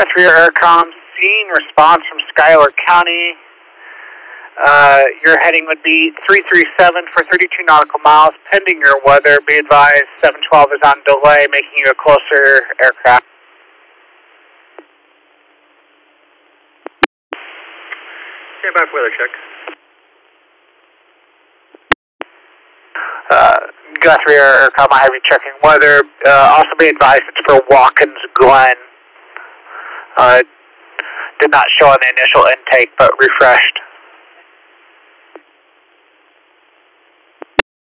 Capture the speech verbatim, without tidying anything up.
Guthrie Aircom, seeing response from Schuyler County. Uh, your heading would be three three seven for thirty-two nautical miles, pending your weather. Be advised, seven twelve is on delay, making you a closer aircraft. Stand by for weather check. Uh, Guthrie Aircom, I have you checking weather. Uh, also be advised it's for Watkins Glen. Uh, did not show on the initial intake, but refreshed.